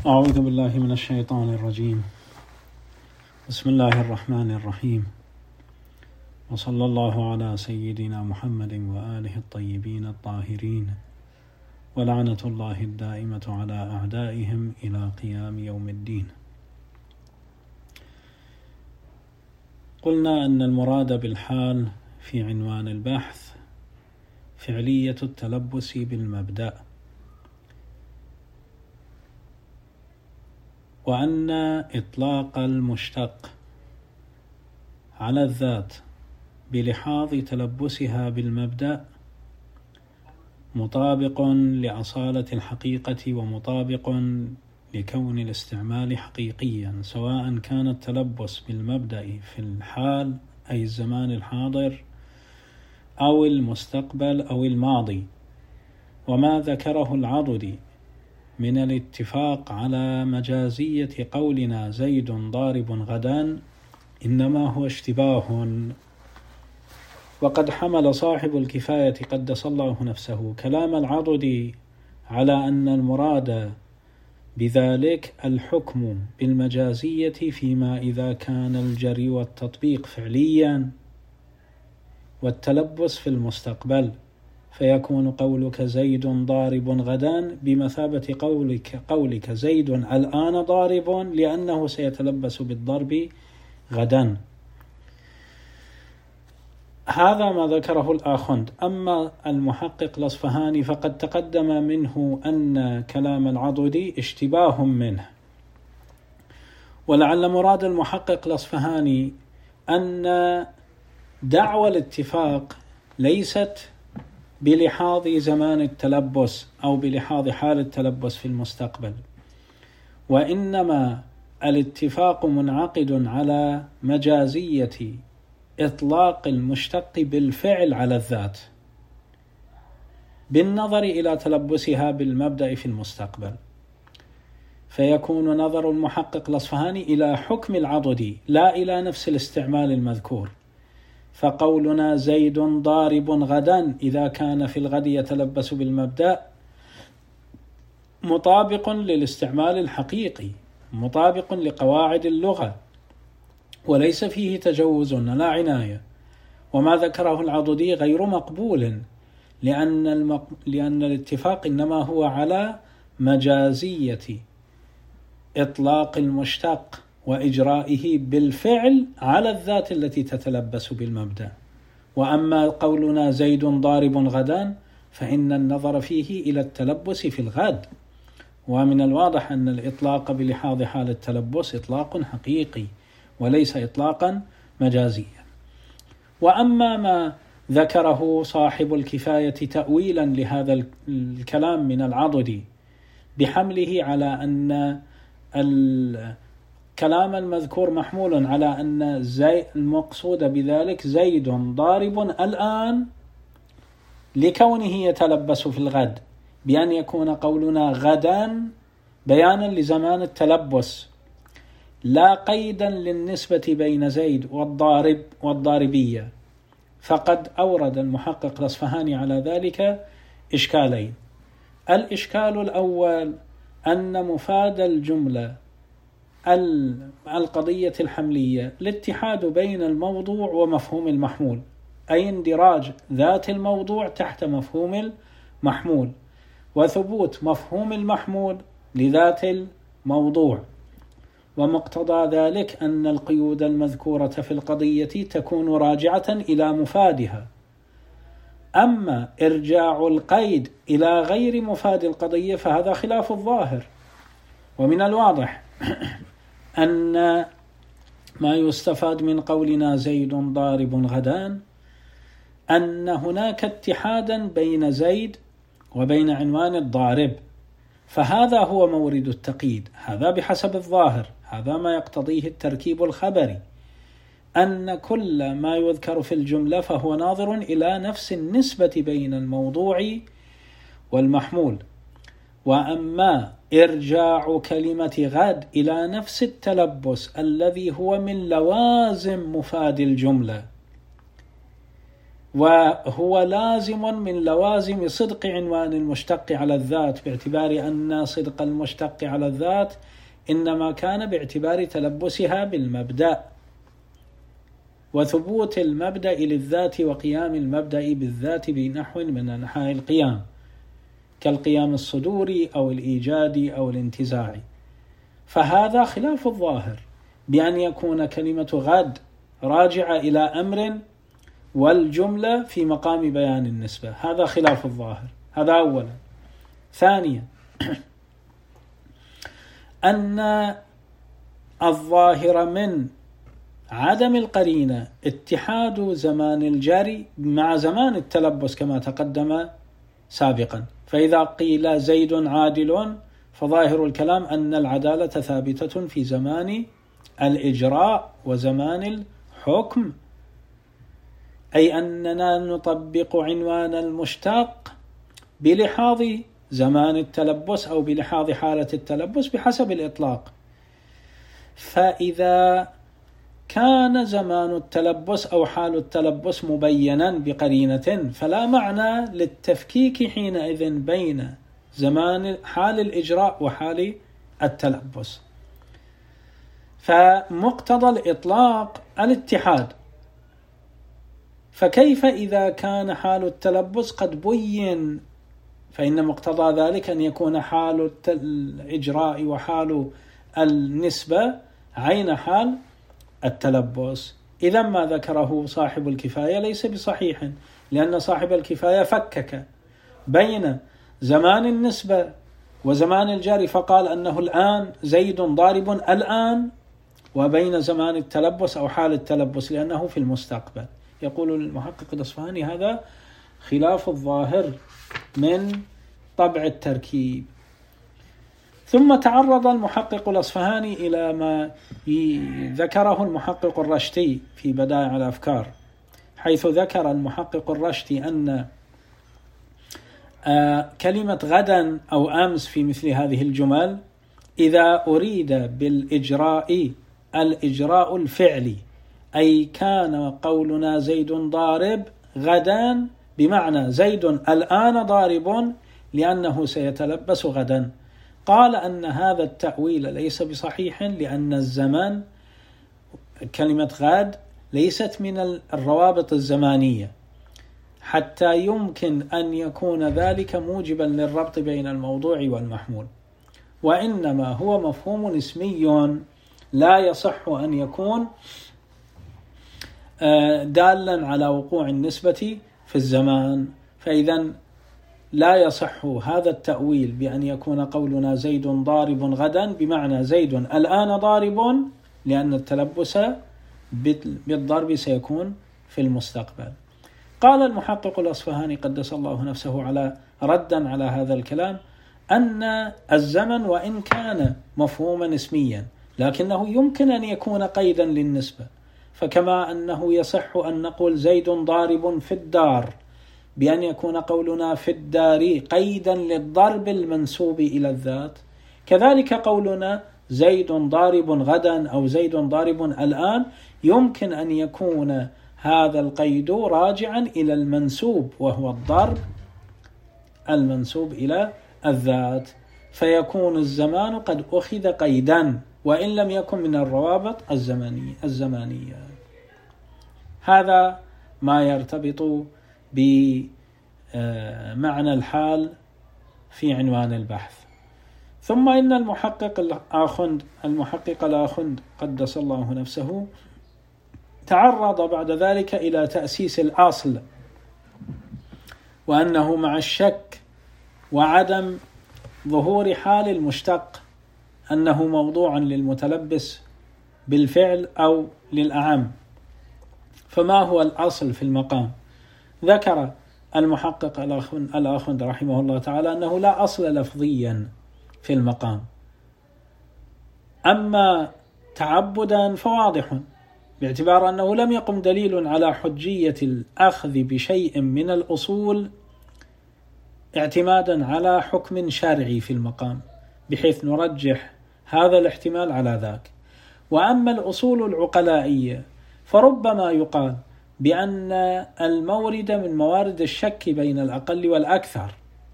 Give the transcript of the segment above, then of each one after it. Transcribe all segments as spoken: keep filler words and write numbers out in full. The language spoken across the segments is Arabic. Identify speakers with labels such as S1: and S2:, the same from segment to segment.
S1: أعوذ بالله من الشيطان الرجيم. بسم الله الرحمن الرحيم، وصلى الله على سيدنا محمد وآله الطيبين الطاهرين، ولعنة الله الدائمة على أعدائهم إلى قيام يوم الدين. قلنا أن المراد بالحال في عنوان البحث فعلية التلبس بالمبدأ، وأن إطلاق المشتق على الذات بلحاظ تلبسها بالمبدأ مطابق لأصالة الحقيقة ومطابق لكون الاستعمال حقيقيا، سواء كان التلبس بالمبدأ في الحال أي الزمان الحاضر أو المستقبل أو الماضي. وما ذكره العضدي من الاتفاق على مجازية قولنا زيد ضارب غدا إنما هو اشتباه، وقد حمل صاحب الكفاية قدس الله نفسه كلام العضدي على أن المراد بذلك الحكم بالمجازية فيما إذا كان الجري والتطبيق فعليا والتلبس في المستقبل، فيكون قولك زيد ضارب غدا بمثابة قولك, قولك زيد الآن ضارب، لأنه سيتلبس بالضرب غدا. هذا ما ذكره الآخوند. أما المحقق الأصفهاني فقد تقدم منه أن كلام العضدي اشتباه منه، ولعل مراد المحقق الأصفهاني أن دعوى الاتفاق ليست بلحاظ زمان التلبس أو بلحاظ حال التلبس في المستقبل، وإنما الاتفاق منعقد على مجازية إطلاق المشتق بالفعل على الذات بالنظر إلى تلبسها بالمبدأ في المستقبل، فيكون نظر المحقق الأصفهاني إلى حكم العضدي لا إلى نفس الاستعمال المذكور. فقولنا زيد ضارب غدا إذا كان في الغد يتلبس بالمبدأ مطابق للاستعمال الحقيقي، مطابق لقواعد اللغة، وليس فيه تجوز لا عناية. وما ذكره العضدي غير مقبول، لأن, المق... لأن الاتفاق إنما هو على مجازية إطلاق المشتق وإجرائه بالفعل على الذات التي تتلبس بالمبدأ. وأما قولنا زيد ضارب غدا فإن النظر فيه إلى التلبس في الغد، ومن الواضح أن الإطلاق بلحاظ حال التلبس إطلاق حقيقي وليس إطلاقا مجازيا. وأما ما ذكره صاحب الكفاية تأويلا لهذا الكلام من العضدي بحمله على أن الكلام المذكور محمول على أن زي المقصود بذلك زيد ضارب الآن لكونه يتلبس في الغد، بأن يكون قولنا غدا بيانا لزمان التلبس لا قيدا للنسبة بين زيد والضارب والضاربية. فقد أورد المحقق الأصفهاني على ذلك إشكالين. الإشكال الأول أن مفاد الجملة القضية الحملية الاتحاد بين الموضوع ومفهوم المحمول، أي اندراج ذات الموضوع تحت مفهوم المحمول، وثبوت مفهوم المحمول لذات الموضوع. ومقتضى ذلك أن القيود المذكورة في القضية تكون راجعة إلى مفادها. أما إرجاع القيد إلى غير مفاد القضية فهذا خلاف الظاهر. ومن الواضح أن ما يستفاد من قولنا زيد ضارب غدا أن هناك اتحادا بين زيد وبين عنوان الضارب، فهذا هو مورد التقييد. هذا بحسب الظاهر، هذا ما يقتضيه التركيب الخبري، أن كل ما يذكر في الجملة فهو ناظر إلى نفس النسبة بين الموضوع والمحمول. وأما إرجاع كلمة غد إلى نفس التلبس الذي هو من لوازم مفاد الجملة وهو لازم من لوازم صدق عنوان المشتق على الذات، باعتبار أن صدق المشتق على الذات إنما كان باعتبار تلبسها بالمبدأ، وثبوت المبدأ للذات وقيام المبدأ بالذات بنحو من أنحاء القيام، كالقيام الصدوري أو الإيجادي أو الانتزاعي. فهذا خلاف الظاهر بأن يكون كلمة غد راجعة إلى أمر والجملة في مقام بيان النسبة، هذا خلاف الظاهر. هذا أولا. ثانيا، أن الظاهر من عدم القرينة اتحاد زمان الجري مع زمان التلبس كما تقدم سابقا. فإذا قيل زيد عادل فظاهر الكلام أن العدالة ثابتة في زمان الإجراء وزمان الحكم، أي أننا نطبق عنوان المشتق بلحاظ زمان التلبس أو بلحاظ حالة التلبس بحسب الإطلاق. فإذا كان زمان التلبس أو حال التلبس مبينا بقرينة فلا معنى للتفكيك حينئذ بين زمان حال الإجراء وحال التلبس. فمقتضى الإطلاق الاتحاد، فكيف إذا كان حال التلبس قد بين؟ فإن مقتضى ذلك أن يكون حال الإجراء وحال النسبة عين حال التلبس. إذا ما ذكره صاحب الكفاية ليس بصحيح، لأن صاحب الكفاية فكك بين زمان النسبة وزمان الجاري فقال أنه الآن زيد ضارب الآن، وبين زمان التلبس أو حال التلبس لأنه في المستقبل. يقول المحقق الأصفهاني هذا خلاف الظاهر من طبع التركيب. ثم تعرض المحقق الأصفهاني إلى ما ذكره المحقق الرشتي في بدائع الأفكار، حيث ذكر المحقق الرشتي أن كلمة غدا أو أمس في مثل هذه الجمل إذا أريد بالإجراء الإجراء الفعلي، أي كان قولنا زيد ضارب غدا بمعنى زيد الآن ضارب لأنه سيتلبس غدا. قال أن هذا التأويل ليس بصحيح، لأن الزمان كلمة غد ليست من الروابط الزمانية حتى يمكن أن يكون ذلك موجبا للربط بين الموضوع والمحمول، وإنما هو مفهوم اسمي لا يصح أن يكون دالا على وقوع النسبة في الزمان. فإذا لا يصح هذا التأويل بأن يكون قولنا زيد ضارب غدا بمعنى زيد الآن ضارب، لأن التلبس بالضرب سيكون في المستقبل. قال المحقق الأصفهاني قدس الله نفسه على ردا على هذا الكلام أن الزمن وإن كان مفهوما اسميا لكنه يمكن أن يكون قيدا للنسبة، فكما أنه يصح أن نقول زيد ضارب في الدار بأن يكون قولنا في الدار قيدا للضرب المنسوب إلى الذات، كذلك قولنا زيد ضارب غدا أو زيد ضارب الآن يمكن أن يكون هذا القيد راجعا إلى المنسوب وهو الضرب المنسوب إلى الذات، فيكون الزمان قد أخذ قيدا وإن لم يكن من الروابط الزمانية الزمانية. هذا ما يرتبط بمعنى الحال في عنوان البحث. ثم إن المحقق الآخند المحقق الآخند قدس الله نفسه تعرض بعد ذلك إلى تأسيس الأصل، وأنه مع الشك وعدم ظهور حال المشتق أنه موضوع للمتلبس بالفعل أو للأعم. فما هو الأصل في المقام؟ ذكر المحقق الآخند رحمه الله تعالى أنه لا أصل لفظيا في المقام، أما تعبدا فواضح، باعتبار أنه لم يقم دليل على حجية الأخذ بشيء من الأصول اعتمادا على حكم شرعي في المقام بحيث نرجح هذا الاحتمال على ذاك. وأما الأصول العقلائية فربما يقال بأن المورد من موارد الشك بين الأقل والأكثر،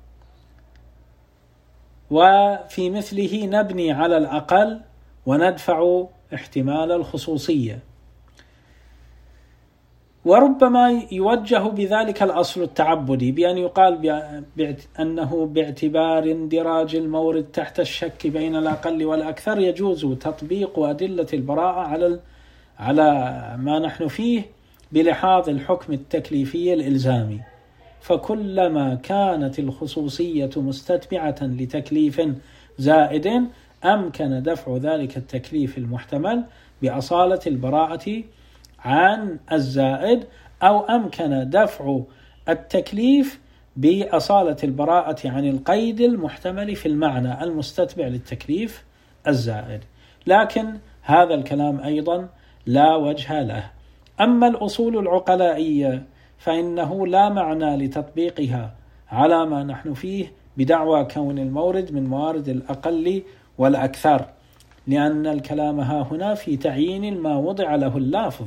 S1: وفي مثله نبني على الأقل وندفع احتمال الخصوصية. وربما يوجه بذلك الأصل التعبدي بأن يقال أنه باعتبار اندراج المورد تحت الشك بين الأقل والأكثر يجوز تطبيق أدلة البراءة على على ما نحن فيه بلحاظ الحكم التكليفي الإلزامي، فكلما كانت الخصوصية مستتبعة لتكليف زائد أمكن دفع ذلك التكليف المحتمل بأصالة البراءة عن الزائد، أو أمكن دفع التكليف بأصالة البراءة عن القيد المحتمل في المعنى المستتبع للتكليف الزائد. لكن هذا الكلام أيضا لا وجه له. أما الأصول العقلائية فإنه لا معنى لتطبيقها على ما نحن فيه بدعوى كون المورد من موارد الأقل والأكثر، لأن الكلام ها هنا في تعيين ما وضع له اللفظ،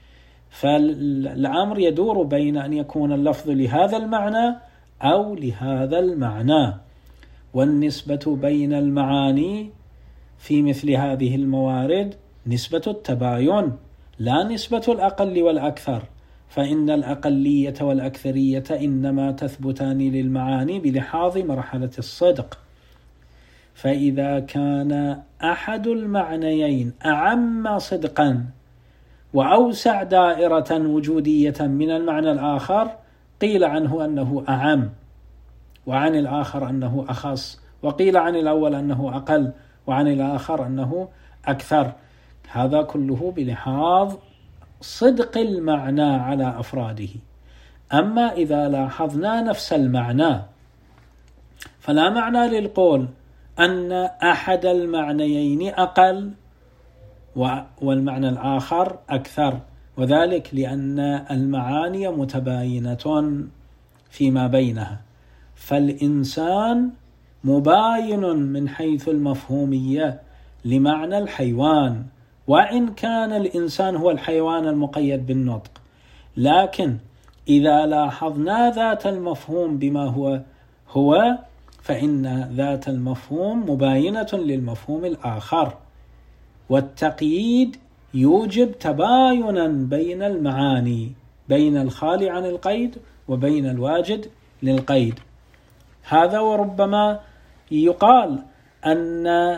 S1: فالأمر يدور بين أن يكون اللفظ لهذا المعنى أو لهذا المعنى، والنسبة بين المعاني في مثل هذه الموارد نسبة التباين لا نسبة الأقل والأكثر، فإن الأقلية والأكثرية إنما تثبتان للمعاني بلحاظ مرحلة الصدق. فإذا كان أحد المعنيين أعم صدقا وأوسع دائرة وجودية من المعنى الآخر قيل عنه أنه أعم، وعن الآخر أنه أخص، وقيل عن الأول أنه أقل، وعن الآخر أنه أكثر. هذا كله بلحاظ صدق المعنى على أفراده. أما إذا لاحظنا نفس المعنى فلا معنى للقول أن أحد المعنيين أقل والمعنى الآخر أكثر، وذلك لأن المعاني متباينة فيما بينها، فالإنسان مباين من حيث المفهومية لمعنى الحيوان، وإن كان الإنسان هو الحيوان المقيد بالنطق، لكن إذا لاحظنا ذات المفهوم بما هو هو فإن ذات المفهوم مباينة للمفهوم الآخر، والتقييد يوجب تباينا بين المعاني، بين الخالي عن القيد وبين الواجد للقيد. هذا وربما يقال أن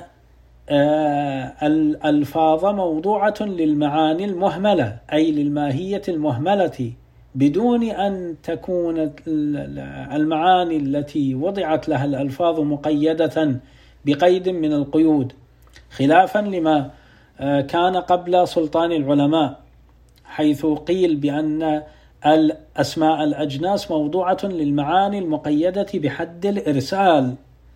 S1: الألفاظ موضوعة للمعاني المهملة، أي للماهية المهملة، بدون أن تكون المعاني التي وضعت لها الألفاظ مقيدة بقيد من القيود، خلافا لما كان قبل سلطان العلماء، حيث قيل بأن الأسماء الأجناس موضوعة للمعاني المقيدة بحد الإرسال،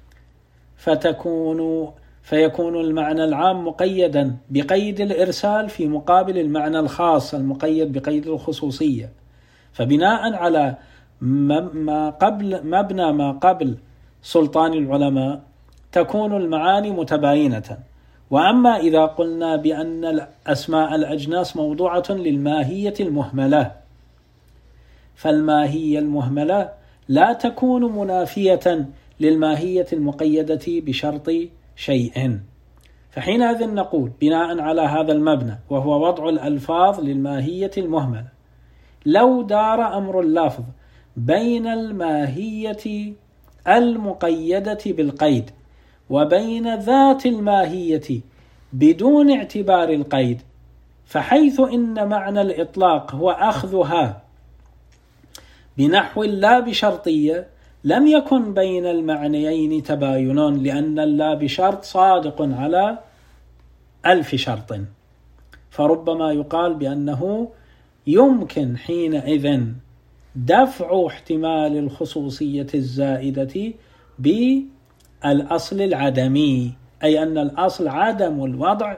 S1: فتكون فيكون المعنى العام مقيدا بقيد الإرسال في مقابل المعنى الخاص المقيد بقيد الخصوصية. فبناء على ما قبل مبنى ما قبل سلطان العلماء تكون المعاني متباينة. وأما إذا قلنا بأن الأسماء الأجناس موضوعة للماهية المهملة، فالماهية المهملة لا تكون منافية للماهية المقيدة بشرط شيء، فحينئذ نقول بناء على هذا المبنى وهو وضع الألفاظ للماهية المهملة، لو دار أمر اللفظ بين الماهية المقيدة بالقيد وبين ذات الماهية بدون اعتبار القيد، فحيث إن معنى الإطلاق هو أخذها بنحو لا بشرطية، لم يكن بين المعنيين تباين، لأن اللا بشرط صادق على ألف شرط، فربما يقال بأنه يمكن حينئذ دفع احتمال الخصوصية الزائدة بالأصل العدمي، أي أن الأصل عدم الوضع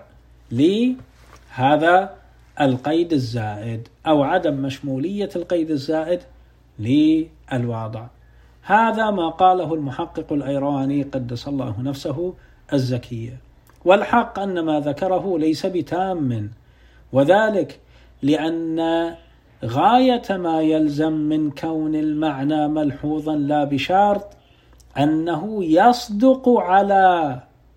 S1: لهذا القيد الزائد، أو عدم مشمولية القيد الزائد للوضع. هذا ما قاله المحقق الأيراني قدس الله نفسه الزكية. والحق أن ما ذكره ليس بتام، وذلك لأن غاية ما يلزم من كون المعنى ملحوظا لا بشرط أنه يصدق على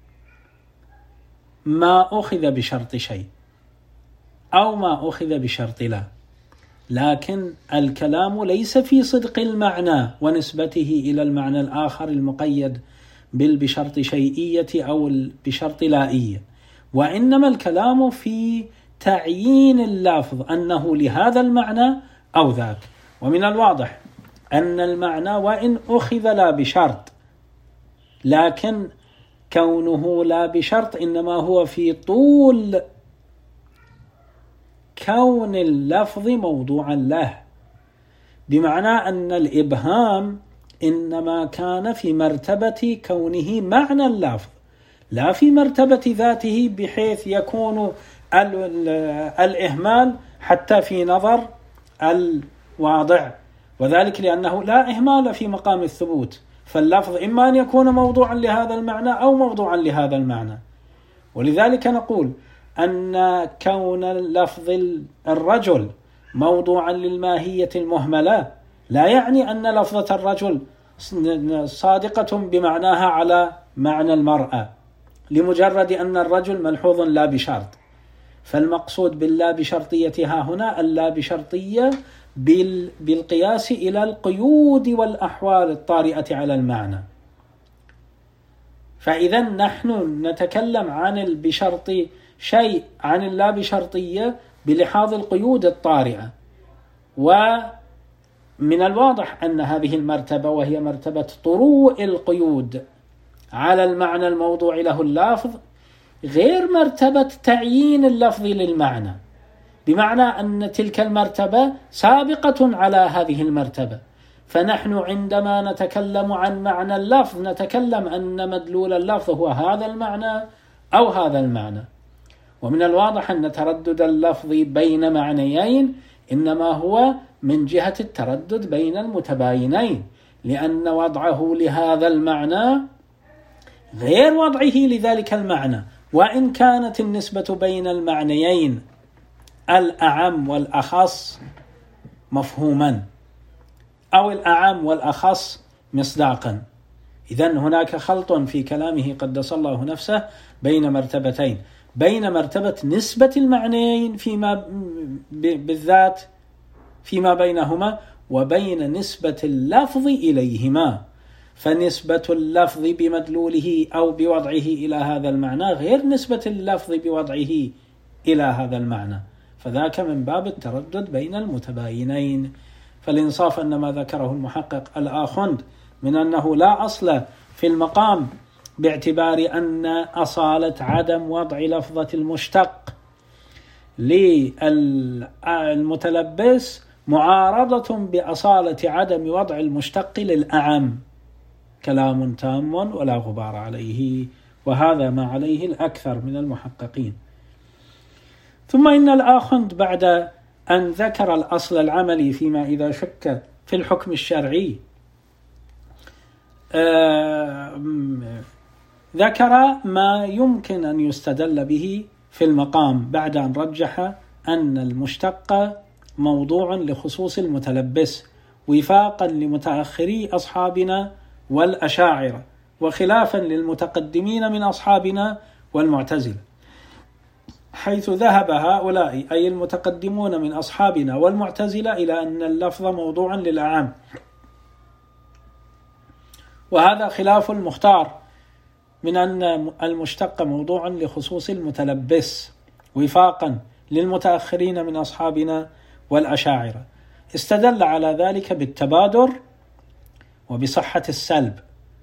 S1: ما أخذ بشرط شيء أو ما أخذ بشرط لا. لكن الكلام ليس في صدق المعنى ونسبته إلى المعنى الآخر المقيد بالبشرط شيئية أو بشرط لائية، وإنما الكلام في تعيين اللفظ أنه لهذا المعنى أو ذاك. ومن الواضح أن المعنى وإن أخذ لا بشرط، لكن كونه لا بشرط إنما هو في طول كون اللفظ موضوعا له، بمعنى أن الإبهام إنما كان في مرتبة كونه معنى اللفظ، لا في مرتبة ذاته، بحيث يكون الإهمال حتى في نظر الواضع، وذلك لأنه لا إهمال في مقام الثبوت، فاللفظ إما أن يكون موضوعا لهذا المعنى أو موضوعا لهذا المعنى. ولذلك نقول أن كون لفظ الرجل موضوعا للماهية المهملة لا يعني أن لفظة الرجل صادقة بمعناها على معنى المرأة، لمجرد أن الرجل ملحوظ لا بشرط. فالمقصود باللا بشرطيتها هنا اللا بشرطية بالقياس إلى القيود والأحوال الطارئة على المعنى. فإذا نحن نتكلم عن البشرط شيء عن اللا بشرطية بلحاظ القيود الطارئة، ومن الواضح أن هذه المرتبة وهي مرتبة طروء القيود على المعنى الموضوع له اللفظ غير مرتبة تعيين اللفظ للمعنى، بمعنى أن تلك المرتبة سابقة على هذه المرتبة. فنحن عندما نتكلم عن معنى اللفظ نتكلم أن مدلول اللفظ هو هذا المعنى أو هذا المعنى. ومن الواضح أن تردد اللفظ بين معنيين إنما هو من جهة التردد بين المتباينين، لأن وضعه لهذا المعنى غير وضعه لذلك المعنى، وإن كانت النسبة بين المعنيين الأعم والأخص مفهوما أو الأعم والأخص مصداقا. إذن هناك خلط في كلامه قدس الله نفسه بين مرتبتين، بين مرتبة نسبة المعنيين فيما بالذات فيما بينهما، وبين نسبة اللفظ إليهما. فنسبة اللفظ بمدلوله أو بوضعه إلى هذا المعنى غير نسبة اللفظ بوضعه إلى هذا المعنى، فذاك من باب التردد بين المتباينين. فالإنصاف أن ما ذكره المحقق الآخند من أنه لا أصل في المقام باعتبار أن أصالة عدم وضع لفظة المشتق للمتلبس معارضة بأصالة عدم وضع المشتق للأعم، كلام تام ولا غبار عليه، وهذا ما عليه الأكثر من المحققين. ثم إن الآخند بعد أن ذكر الأصل العملي فيما إذا شك في الحكم الشرعي ذكر ما يمكن أن يستدل به في المقام بعد أن رجح أن المشتق موضوع لخصوص المتلبس وفاقا لمتأخري أصحابنا والأشاعرة، وخلافا للمتقدمين من أصحابنا والمعتزلة، حيث ذهب هؤلاء أي المتقدمون من أصحابنا والمعتزلة إلى أن اللفظ موضوع للأعم، وهذا خلاف المختار من أن المشتق موضوع لخصوص المتلبس وفاقا للمتأخرين من أصحابنا والأشاعرة. استدل على ذلك بالتبادر وبصحة السلب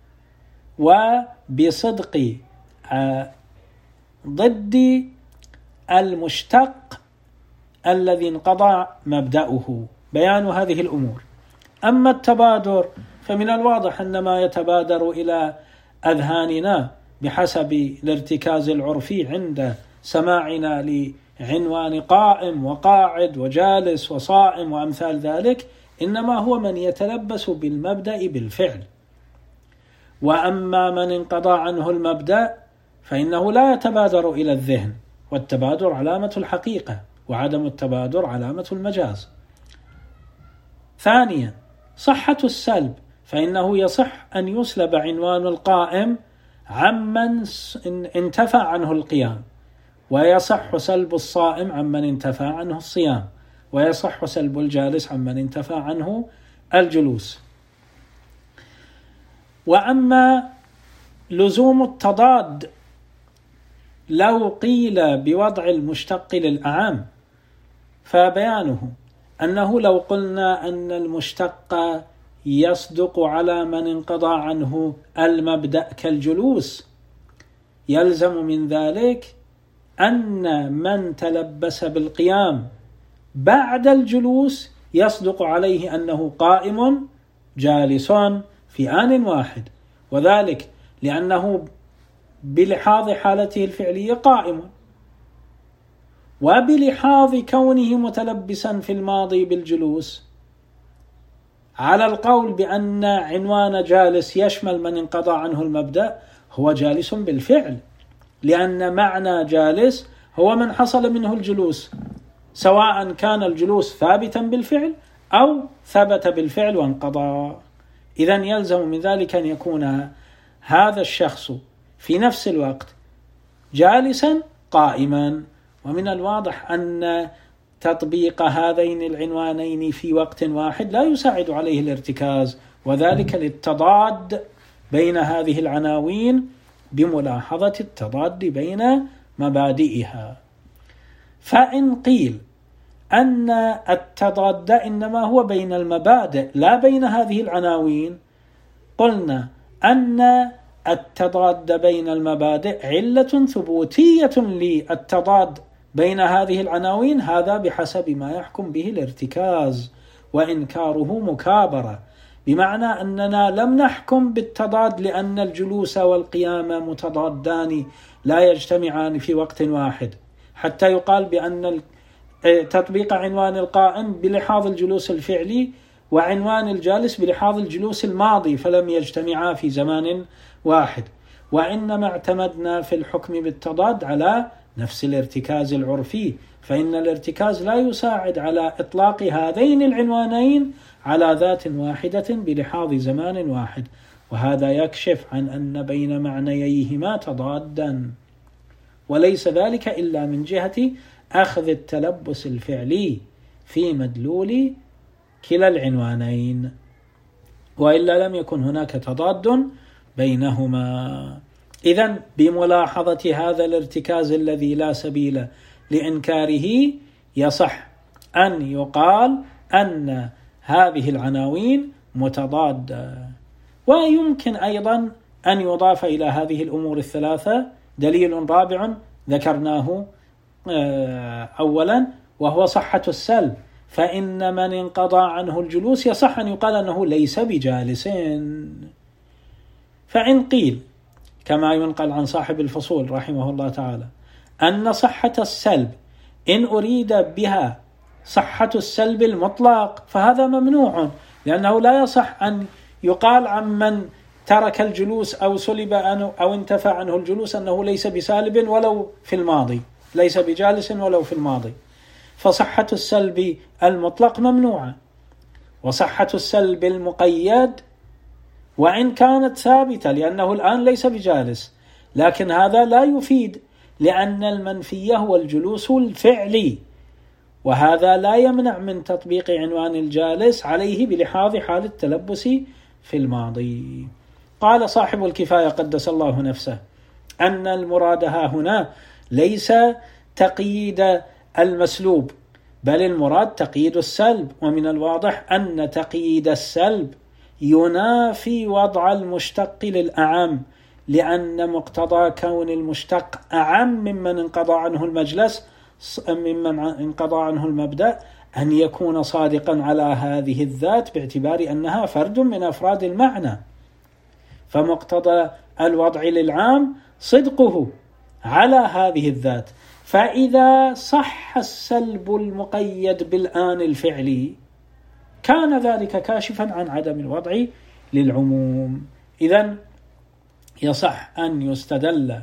S1: وبصدق ضد المشتق الذي انقضى مبدأه، بيان هذه الأمور. أما التبادر فمن الواضح أن ما يتبادر إلى أذهاننا بحسب الارتكاز العرفي عند سماعنا لعنوان قائم وقاعد وجالس وصائم وأمثال ذلك إنما هو من يتلبس بالمبدأ بالفعل. وأما من انقضى عنه المبدأ فإنه لا يتبادر إلى الذهن، والتبادر علامة الحقيقة وعدم التبادر علامة المجاز. ثانيا صحة السلب، فإنه يصح أن يسلب عنوان القائم عمن انتفى عنه القيام، ويصح سلب الصائم عمن انتفى عنه الصيام، ويصح سلب الجالس عمن انتفى عنه الجلوس. وأما لزوم التضاد لو قيل بوضع المشتق للأعم فبيانه أنه لو قلنا أن المشتق يصدق على من انقضى عنه المبدأ كالجلوس، يلزم من ذلك أن من تلبس بالقيام بعد الجلوس يصدق عليه أنه قائم جالس في آن واحد، وذلك لأنه بلحاظ حالته الفعلية قائم، وبلحاظ كونه متلبسا في الماضي بالجلوس، على القول بأن عنوان جالس يشمل من انقضى عنه المبدأ هو جالس بالفعل، لأن معنى جالس هو من حصل منه الجلوس، سواء كان الجلوس ثابتا بالفعل أو ثبت بالفعل وانقضى. إذن يلزم من ذلك أن يكون هذا الشخص في نفس الوقت جالسا قائما. ومن الواضح أن تطبيق هذين العنوانين في وقت واحد لا يساعد عليه الارتكاز، وذلك للتضاد بين هذه العناوين بملاحظة التضاد بين مبادئها. فإن قيل أن التضاد إنما هو بين المبادئ لا بين هذه العناوين، قلنا أن التضاد بين المبادئ علة ثبوتية للتضاد بين هذه العناوين، هذا بحسب ما يحكم به الارتكاز، وإنكاره مكابرة، بمعنى أننا لم نحكم بالتضاد لأن الجلوس والقيام متضادان لا يجتمعان في وقت واحد، حتى يقال بأن تطبيق عنوان القائم بلحاظ الجلوس الفعلي وعنوان الجالس بلحاظ الجلوس الماضي فلم يجتمعا في زمان واحد، وإنما اعتمدنا في الحكم بالتضاد على نفس الارتكاز العرفي، فإن الارتكاز لا يساعد على إطلاق هذين العنوانين على ذات واحدة بلحاظ زمان واحد، وهذا يكشف عن أن بين معنييهما تضادا، وليس ذلك إلا من جهة أخذ التلبس الفعلي في مدلول كلا العنوانين، وإلا لم يكن هناك تضاد بينهما. إذن بملاحظة هذا الارتكاز الذي لا سبيل لإنكاره يصح أن يقال أن هذه العناوين متضادة. ويمكن أيضا أن يضاف إلى هذه الأمور الثلاثة دليل رابع ذكرناه أولا، وهو صحة السلب، فإن من انقضى عنه الجلوس يصح أن يقال أنه ليس بجالس. فإن قيل كما ينقل عن صاحب الفصول رحمه الله تعالى أن صحة السلب إن أريد بها صحة السلب المطلق فهذا ممنوع، لأنه لا يصح أن يقال عن من ترك الجلوس أو سلب عنه أو انتفى عنه الجلوس أنه ليس بسالب ولو في الماضي، ليس بجالس ولو في الماضي، فصحة السلب المطلق ممنوعة. وصحة السلب المقيد وإن كانت ثابتة لأنه الآن ليس بجالس، لكن هذا لا يفيد، لأن المنفي هو الجلوس الفعلي، وهذا لا يمنع من تطبيق عنوان الجالس عليه بلحاظ حال التلبس في الماضي. قال صاحب الكفاية قدس الله نفسه أن المراد ها هنا ليس تقييد المسلوب، بل المراد تقييد السلب، ومن الواضح أن تقييد السلب ينافي وضع المشتق للأعم، لأن مقتضى كون المشتق أعم ممن انقضى عنه المجلس ممن انقضى عنه المبدأ أن يكون صادقا على هذه الذات باعتبار أنها فرد من أفراد المعنى، فمقتضى الوضع للعام صدقه على هذه الذات. فإذا صح السلب المقيد بالآن الفعلي كان ذلك كاشفا عن عدم الوضع للعموم. إذن يصح أن يستدل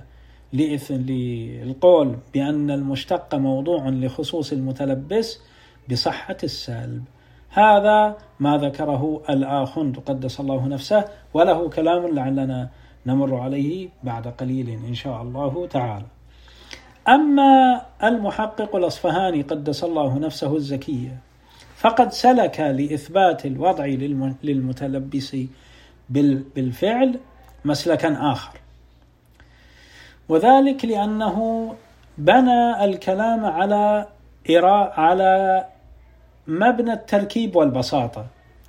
S1: للقول بأن المشتق موضوع لخصوص المتلبس بصحة السلب. هذا ما ذكره الآخوند قدس الله نفسه، وله كلام لعلنا نمر عليه بعد قليل إن شاء الله تعالى. أما المحقق الأصفهاني قدس الله نفسه الزكية فقد سلك لإثبات الوضع للمتلبس بالفعل مسلكا آخر، وذلك لأنه بنى الكلام على إراء على مبنى التركيب والبساطة،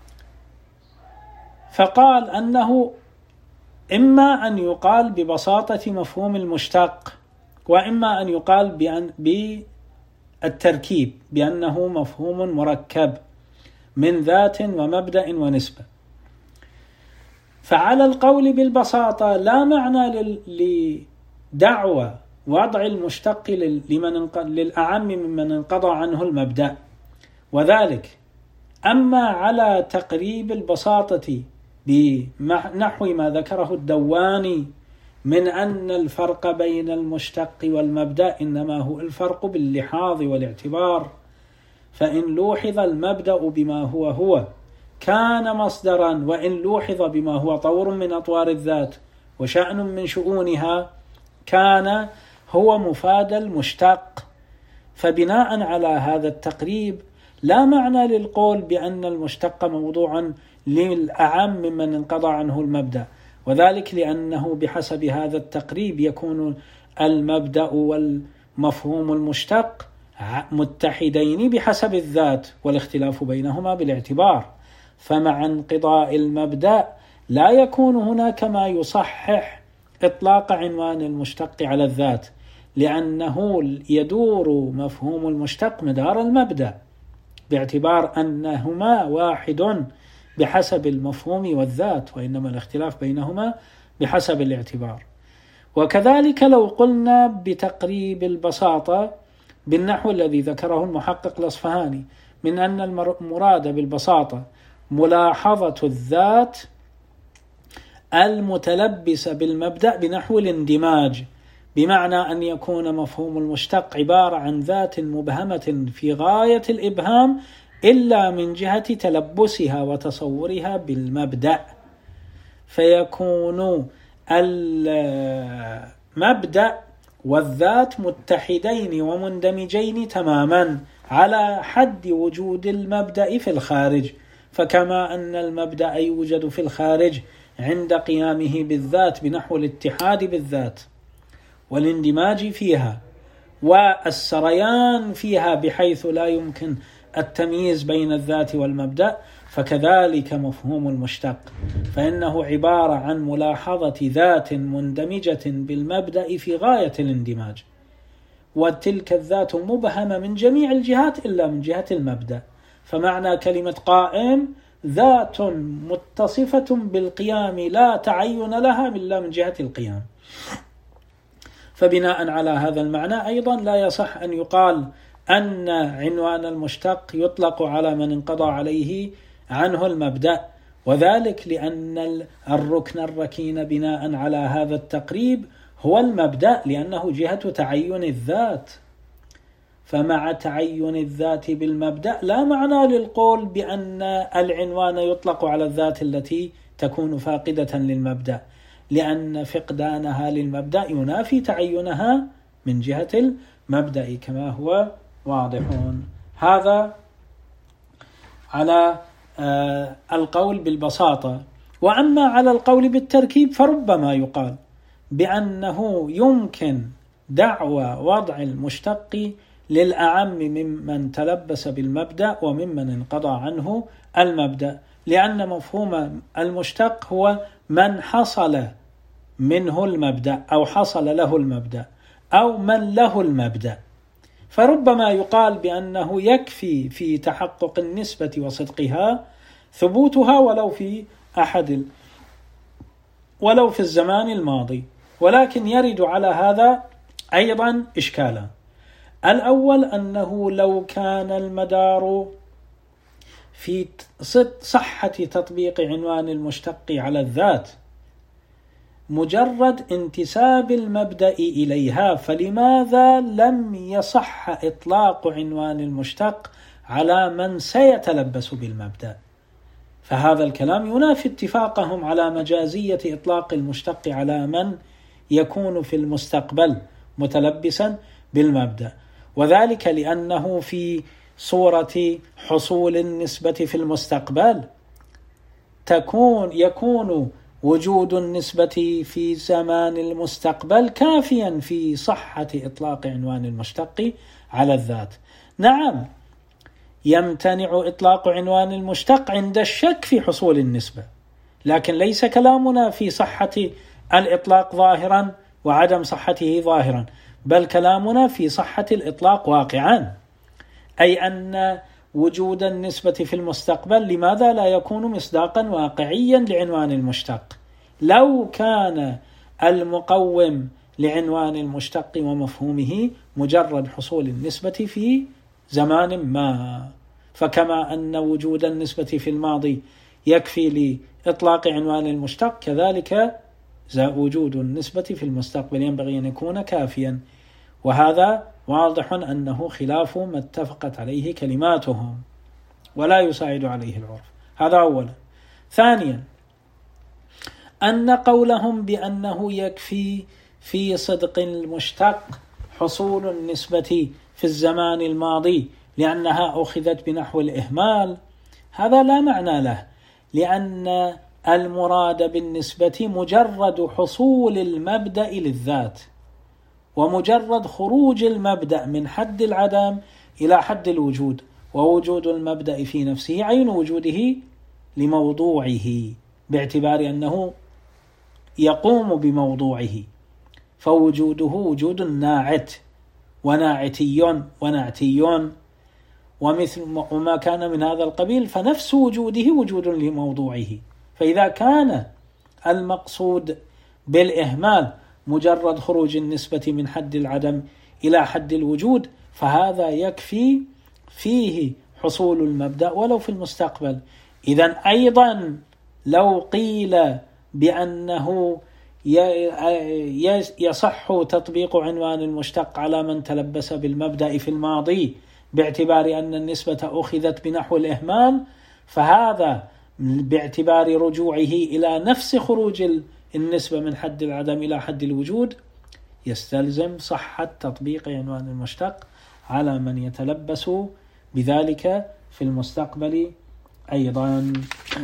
S1: فقال أنه إما أن يقال ببساطة مفهوم المشتق، وإما أن يقال بأن بالتركيب بأنه مفهوم مركب من ذات ومبدأ ونسبة. فعلى القول بالبساطة لا معنى لدعوى وضع المشتق لمن للأعم ممن انقضى عنه المبدأ، وذلك أما على تقريب البساطة بنحو ما ذكره الدواني من أن الفرق بين المشتق والمبدأ إنما هو الفرق باللحاظ والاعتبار، فإن لوحظ المبدأ بما هو هو كان مصدرا، وإن لوحظ بما هو طور من أطوار الذات وشأن من شؤونها كان هو مفاد المشتق. فبناء على هذا التقريب لا معنى للقول بأن المشتق موضوعا للأعم ممن انقضى عنه المبدأ، وذلك لأنه بحسب هذا التقريب يكون المبدأ والمفهوم المشتق متحدين بحسب الذات، والاختلاف بينهما بالاعتبار. فمع انقضاء المبدأ لا يكون هناك ما يصحح إطلاق عنوان المشتق على الذات، لأنه يدور مفهوم المشتق مدار المبدأ باعتبار أنهما واحد بحسب المفهوم والذات، وإنما الاختلاف بينهما بحسب الاعتبار. وكذلك لو قلنا بتقريب البساطة بالنحو الذي ذكره المحقق الأصفهاني من أن المراد بالبساطة ملاحظة الذات المتلبس بالمبدأ بنحو الاندماج، بمعنى أن يكون مفهوم المشتق عبارة عن ذات مبهمة في غاية الإبهام إلا من جهة تلبسها وتصورها بالمبدأ، فيكون المبدأ والذات متحدين ومندمجين تماما على حد وجود المبدأ في الخارج. فكما أن المبدأ يوجد في الخارج عند قيامه بالذات بنحو الاتحاد بالذات والاندماج فيها والسريان فيها بحيث لا يمكن التمييز بين الذات والمبدأ، فكذلك مفهوم المشتق فإنه عبارة عن ملاحظة ذات مندمجة بالمبدأ في غاية الاندماج، وتلك الذات مبهمة من جميع الجهات إلا من جهة المبدأ. فمعنى كلمة قائم ذات متصفة بالقيام لا تعين لها إلا من جهة القيام. فبناء على هذا المعنى أيضا لا يصح أن يقال أن عنوان المشتق يطلق على من انقضى عليه عنه المبدأ، وذلك لأن الركن الركين بناء على هذا التقريب هو المبدأ، لأنه جهة تعين الذات. فمع تعين الذات بالمبدأ لا معنى للقول بأن العنوان يطلق على الذات التي تكون فاقدة للمبدأ، لأن فقدانها للمبدأ ينافي تعينها من جهة المبدأ كما هو واضح. هذا على آه القول بالبساطة. وأما على القول بالتركيب فربما يقال بأنه يمكن دعوى وضع المشتق للأعم ممن تلبس بالمبدأ وممن انقضى عنه المبدأ، لأن مفهوم المشتق هو من حصل منه المبدأ أو حصل له المبدأ أو من له المبدأ. فربما يقال بأنه يكفي في تحقق النسبة وصدقها ثبوتها ولو في أحد ولو في الزمان الماضي، ولكن يرد على هذا أيضا إشكالا. الأول أنه لو كان المدار في صحة تطبيق عنوان المشتق على الذات مجرد انتساب المبدأ إليها، فلماذا لم يصح إطلاق عنوان المشتق على من سيتلبس بالمبدأ، فهذا الكلام ينافي اتفاقهم على مجازية إطلاق المشتق على من يكون في المستقبل متلبسا بالمبدأ، وذلك لأنه في صورة حصول النسبة في المستقبل تكون يكون وجود النسبة في زمان المستقبل كافيا في صحة إطلاق عنوان المشتق على الذات. نعم، يمتنع إطلاق عنوان المشتق عند الشك في حصول النسبة، لكن ليس كلامنا في صحة الإطلاق ظاهرا وعدم صحته ظاهرا، بل كلامنا في صحة الإطلاق واقعا، أي أن وجود النسبة في المستقبل لماذا لا يكون مصداقا واقعيا لعنوان المشتق؟ لو كان المقوم لعنوان المشتق ومفهومه مجرد حصول النسبة في زمان ما، فكما أن وجود النسبة في الماضي يكفي لإطلاق عنوان المشتق، كذلك وجود النسبة في المستقبل ينبغي أن يكون كافيا، وهذا واضح أنه خلاف ما اتفقت عليه كلماتهم ولا يساعد عليه العرف. هذا أولا. ثانيا، أن قولهم بأنه يكفي في صدق المشتق حصول النسبة في الزمان الماضي لأنها أخذت بنحو الإهمال، هذا لا معنى له، لأن المراد بالنسبة مجرد حصول المبدأ للذات، ومجرد خروج المبدأ من حد العدم إلى حد الوجود، ووجود المبدأ في نفسه عين وجوده لموضوعه باعتبار أنه يقوم بموضوعه، فوجوده وجود ناعت وناعتي ونعتي ومثل وما كان من هذا القبيل، فنفس وجوده وجود لموضوعه. فإذا كان المقصود بالإهمال مجرد خروج النسبة من حد العدم إلى حد الوجود، فهذا يكفي فيه حصول المبدأ ولو في المستقبل. إذن أيضا لو قيل بأنه يصح تطبيق عنوان المشتق على من تلبس بالمبدأ في الماضي باعتبار أن النسبة أخذت بنحو الإهمال، فهذا باعتبار رجوعه إلى نفس خروج النسبة من حد العدم إلى حد الوجود يستلزم صحة تطبيق عنوان المشتق على من يتلبس بذلك في المستقبل أيضا.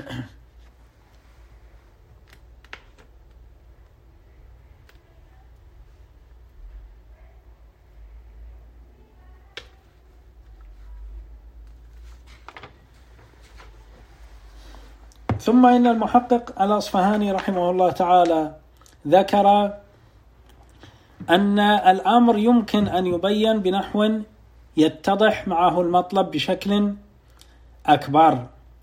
S1: ثم إن المحقق الأصفهاني رحمه الله تعالى ذكر أن الأمر يمكن أن يبين بنحو يتضح معه المطلب بشكل أكبر،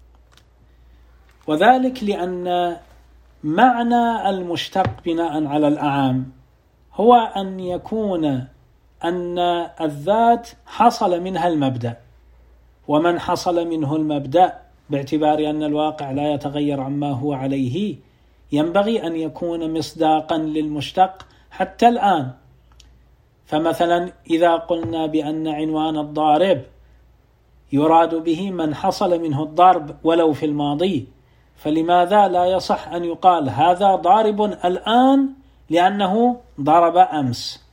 S1: وذلك لأن معنى المشتق بناء على الأعام هو أن يكون أن الذات حصل منها المبدأ، ومن حصل منه المبدأ باعتبار أن الواقع لا يتغير عما هو عليه ينبغي أن يكون مصداقا للمشتق حتى الآن. فمثلا إذا قلنا بأن عنوان الضارب يراد به من حصل منه الضرب ولو في الماضي، فلماذا لا يصح أن يقال هذا ضارب الآن لأنه ضرب أمس؟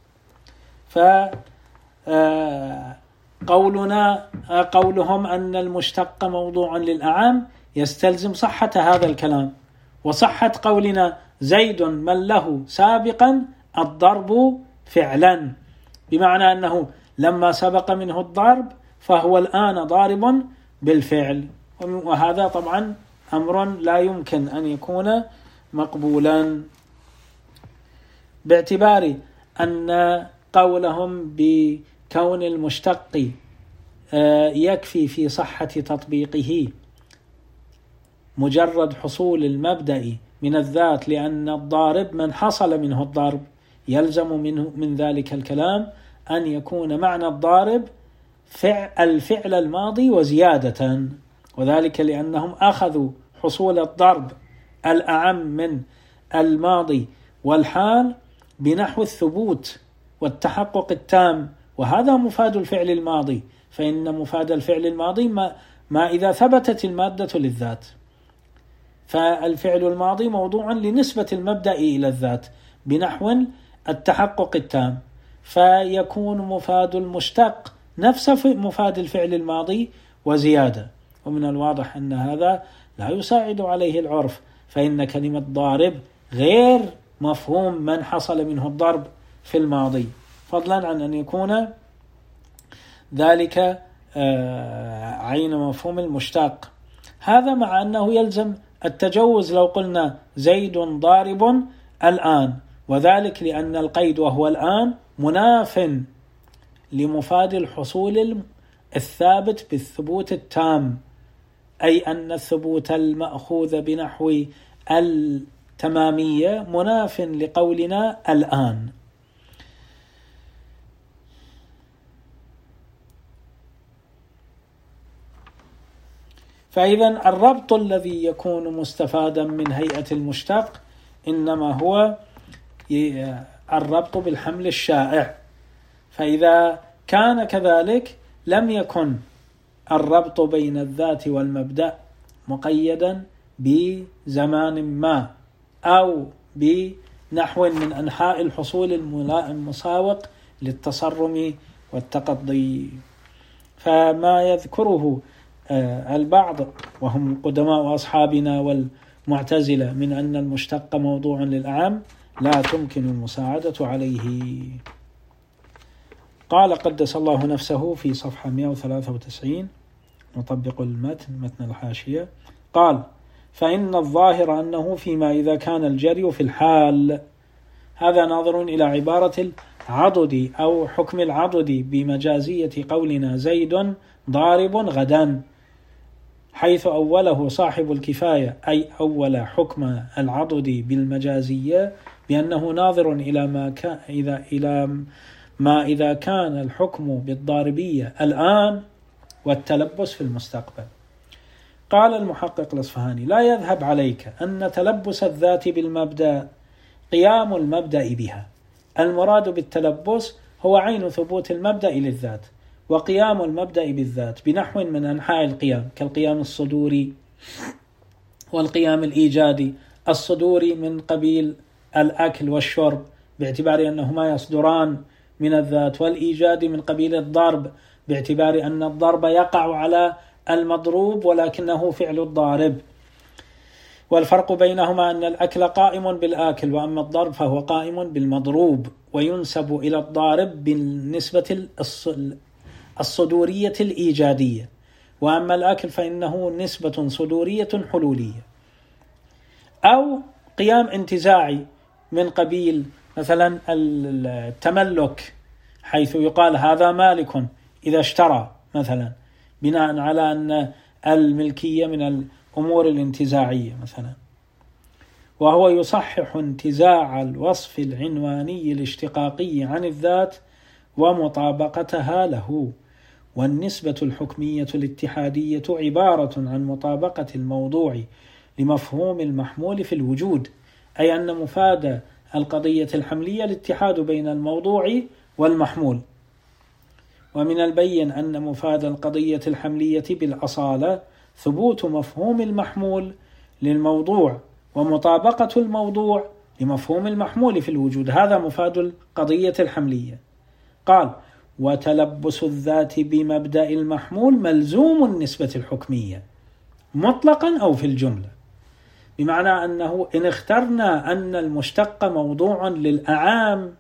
S1: فقولنا قولهم أن المشتق موضوع للأعام يستلزم صحة هذا الكلام، وصحة قولنا زيد من له سابقا الضرب فعلا، بمعنى أنه لما سبق منه الضرب فهو الآن ضارب بالفعل، وهذا طبعا أمر لا يمكن أن يكون مقبولا، باعتبار أن قولهم بكون المشتق يكفي في صحة تطبيقه مجرد حصول المبدأ من الذات لأن الضارب من حصل منه الضرب، يلزم منه من ذلك الكلام أن يكون معنى الضارب الفعل الماضي وزيادة، وذلك لأنهم أخذوا حصول الضرب الأعم من الماضي والحال بنحو الثبوت والتحقق التام، وهذا مفاد الفعل الماضي، فإن مفاد الفعل الماضي ما, ما إذا ثبتت المادة للذات، فالفعل الماضي موضوع لنسبة المبدأ إلى الذات بنحو التحقق التام، فيكون مفاد المشتق نفس مفاد الفعل الماضي وزيادة. ومن الواضح أن هذا لا يساعد عليه العرف، فإن كلمة ضارب غير مفهوم من حصل منه الضرب في الماضي، فضلا عن أن يكون ذلك عين مفهوم المشتق. هذا مع أنه يلزم التجوز لو قلنا زيد ضارب الآن، وذلك لأن القيد وهو الآن مناف لمفاد الحصول الثابت بالثبوت التام، أي أن الثبوت المأخوذ بنحو التمامية مناف لقولنا الآن. فإذا الربط الذي يكون مستفادا من هيئة المشتق إنما هو الربط بالحمل الشائع، فإذا كان كذلك لم يكن الربط بين الذات والمبدأ مقيدا بزمان ما أو بنحو من أنحاء الحصول المساوق للتصرم والتقضي. فما يذكره البعض وهم قدماء أصحابنا والمعتزلة من أن المشتق موضوع للأعم لا تمكن المساعدة عليه. قال قدس الله نفسه في صفحة مئة وثلاثة وتسعين نطبق المتن متن الحاشية، قال: فإن الظاهر أنه فيما إذا كان الجري في الحال، هذا ناظر إلى عبارة العضد أو حكم العضد بمجازية قولنا زيد ضارب غدا، حيث أوله صاحب الكفاية، أي أول حكم العضد بالمجازية بأنه ناظر إلى ما كان إذا إلى ما إذا كان الحكم بالضاربية الآن والتلبس في المستقبل. قال المحقق الأصفهاني: لا يذهب عليك أن تلبس الذات بالمبدأ قيام المبدأ بها، المراد بالتلبس هو عين ثبوت المبدأ للذات، وقيام المبدأ بالذات بنحو من أنحاء القيام كالقيام الصدوري والقيام الإيجادي. الصدوري من قبيل الأكل والشرب باعتبار أنهما يصدران من الذات، والإيجادي من قبيل الضرب باعتبار أن الضرب يقع على المضروب ولكنه فعل الضارب، والفرق بينهما أن الأكل قائم بالآكل، وأما الضرب فهو قائم بالمضروب، وينسب إلى الضارب بالنسبة الصدورية الإيجادية، وأما الأكل فإنه نسبة صدورية حلولية. أو قيام انتزاعي من قبيل مثلا التملك، حيث يقال هذا مالك إذا اشترى مثلا، بناء على أن الملكية من الأمور الانتزاعية مثلا، وهو يصحح انتزاع الوصف العنواني الاشتقاقي عن الذات ومطابقتها له. والنسبة الحكمية الاتحادية عبارة عن مطابقة الموضوع لمفهوم المحمول في الوجود، أي أن مفاد القضية الحملية الاتحاد بين الموضوع والمحمول. ومن البين أن مفاد القضية الحملية بالأصالة ثبوت مفهوم المحمول للموضوع ومطابقة الموضوع لمفهوم المحمول في الوجود، هذا مفاد القضية الحملية. قال: وتلبس الذات بمبدأ المحمول ملزوم النسبة الحكمية مطلقا أو في الجملة، بمعنى أنه إن اخترنا أن المشتق موضوع للأعام،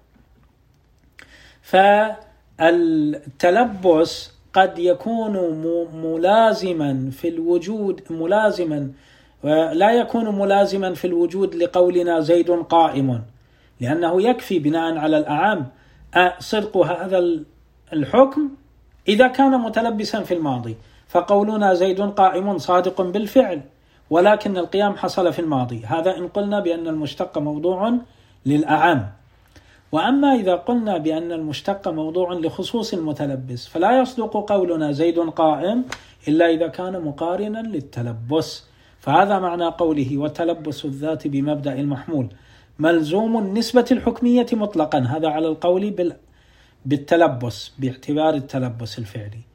S1: فالتلبس قد يكون ملازما في الوجود ملازما لا يكون ملازما في الوجود لقولنا زيد قائم، لأنه يكفي بناء على الأعام صدق هذا الحكم إذا كان متلبسا في الماضي، فقولنا زيد قائم صادق بالفعل، ولكن القيام حصل في الماضي، هذا إن قلنا بأن المشتق موضوع للأعم. وأما إذا قلنا بأن المشتق موضوع لخصوص المتلبس، فلا يصدق قولنا زيد قائم إلا إذا كان مقارنا للتلبس، فهذا معنى قوله: وتلبس الذات بمبدأ المحمول ملزوم النسبة الحكمية مطلقا، هذا على القول بالتلبس باعتبار التلبس الفعلي.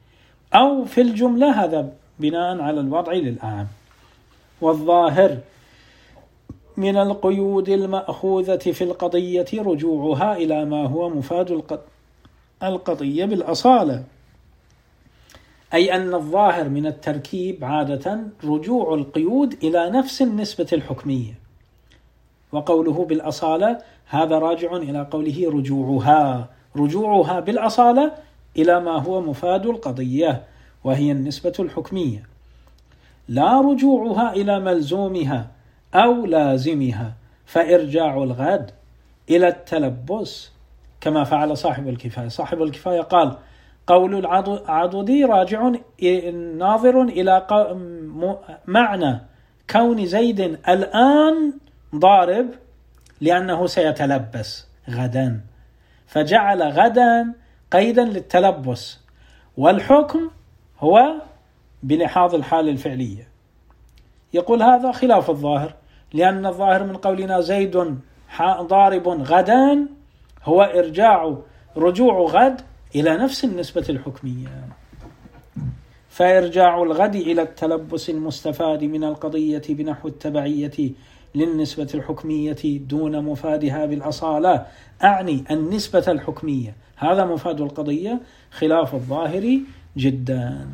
S1: أو في الجملة، هذا بناء على الوضع للأعم. والظاهر من القيود المأخوذة في القضية رجوعها إلى ما هو مفاد القضية بالأصالة، أي أن الظاهر من التركيب عادة رجوع القيود إلى نفس النسبة الحكمية، وقوله بالأصالة هذا راجع إلى قوله رجوعها، رجوعها بالأصالة إلى ما هو مفاد القضية وهي النسبة الحكمية، لا رجوعها إلى ملزومها أو لازمها، فإرجاع الغد إلى التلبس كما فعل صاحب الكفاية. صاحب الكفاية قال قول العضدي راجع ناظر إلى معنى كون زيد الآن ضارب لأنه سيتلبس غدا، فجعل غدا قيدا للتلبس، والحكم هو بلحاظ الحال الفعلية. يقول هذا خلاف الظاهر، لأن الظاهر من قولنا زيد ضارب غدا هو إرجاع رجوع غد إلى نفس النسبة الحكمية، فإرجاع الغد إلى التلبس المستفاد من القضية بنحو التبعية للنسبة الحكمية دون مفادها بالأصالة، أعني النسبة الحكمية، هذا مفاد القضية خلاف الظاهر جدا.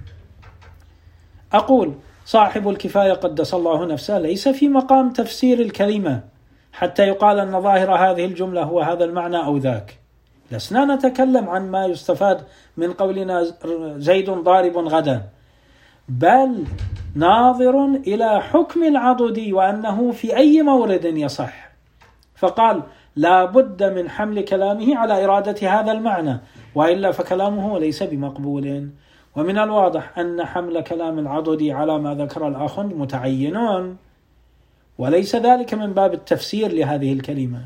S1: أقول صاحب الكفاية قدس الله نفسه ليس في مقام تفسير الكلمة حتى يقال أن ظاهر هذه الجملة هو هذا المعنى أو ذاك، لسنا نتكلم عن ما يستفاد من قولنا زيد ضارب غدا، بل ناظر إلى حكم العضدي وأنه في أي مورد يصح، فقال لا بد من حمل كلامه على إرادة هذا المعنى، وإلا فكلامه ليس بمقبول. ومن الواضح أن حمل كلام العضدي على ما ذكر الآخر متعين، وليس ذلك من باب التفسير لهذه الكلمة.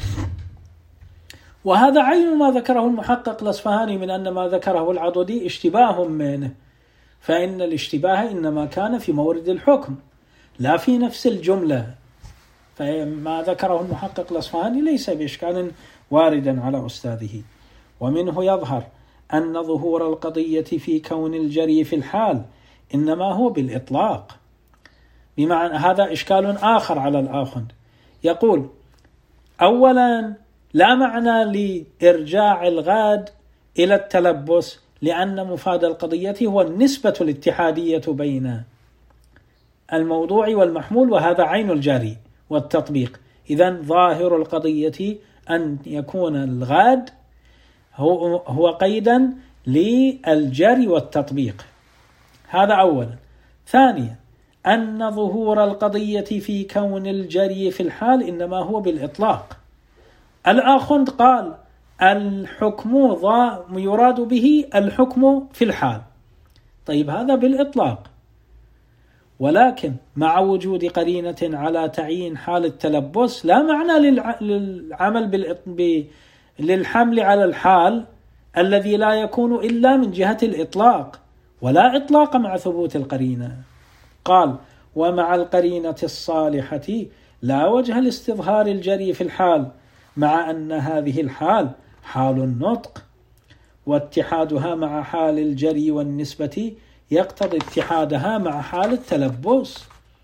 S1: وهذا عين ما ذكره المحقق الأصفهاني من أن ما ذكره العضدي اشتباه منه، فإن الاشتباه إنما كان في مورد الحكم لا في نفس الجملة، فما ذكره المحقق الأصفهاني ليس بإشكال واردا على أستاذه. ومنه يظهر أن ظهور القضية في كون الجري في الحال إنما هو بالإطلاق، بمعنى هذا إشكال آخر على الآخر. يقول أولا لا معنى لإرجاع الغاد إلى التلبس، لأن مفاد القضية هو النسبة الاتحادية بين الموضوع والمحمول، وهذا عين الجاري والتطبيق. إذن ظاهر القضية أن يكون الغاد هو, هو قيدا للجري والتطبيق، هذا أولا. ثانيا أن ظهور القضية في كون الجري في الحال إنما هو بالإطلاق. الآخند قال الحكم ضا يراد به الحكم في الحال، طيب هذا بالإطلاق، ولكن مع وجود قرينة على تعيين حال التلبس لا معنى للعمل للحمل على الحال الذي لا يكون إلا من جهة الإطلاق، ولا إطلاق مع ثبوت القرينة. قال ومع القرينة الصالحة لا وجه لاستظهار الجري في الحال، مع أن هذه الحال حال النطق، واتحادها مع حال الجري والنسبة يقتضي اتحادها مع حال التلبس،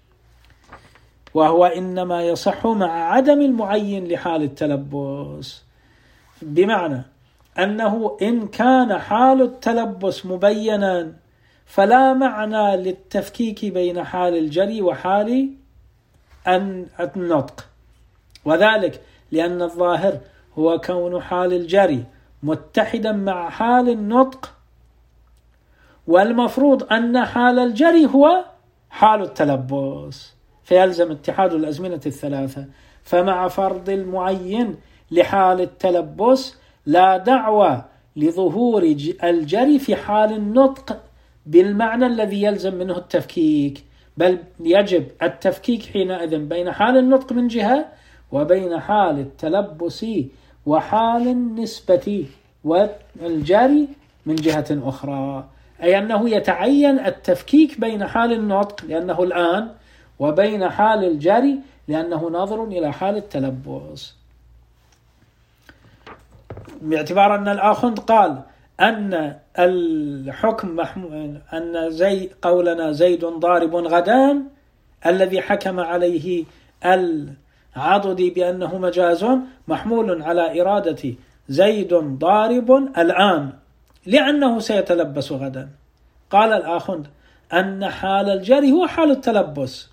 S1: وهو إنما يصح مع عدم المعين لحال التلبس، بمعنى أنه إن كان حال التلبس مبينا فلا معنى للتفكيك بين حال الجري وحال النطق، وذلك لأن الظاهر هو كون حال الجري متحدا مع حال النطق، والمفروض أن حال الجري هو حال التلبس، فيلزم اتحاد الأزمنة الثلاثة. فمع فرض المعين لحال التلبس لا دعوة لظهور الجري في حال النطق بالمعنى الذي يلزم منه التفكيك، بل يجب التفكيك حينئذ بين حال النطق من جهة وبين حال التلبس وحال النسبة والجري من جهة أخرى، أي أنه يتعين التفكيك بين حال النطق لأنه الآن وبين حال الجري لأنه ناظر إلى حال التلبس. باعتبار أن الآخند قال أن الحكم أن زي قولنا زيد ضارب غدان الذي حكم عليه العضدي بأنه مجاز محمول على إرادة زيد ضارب الآن لأنه سيتلبس غدا. قال الآخوند أن حال الجري هو حال التلبس،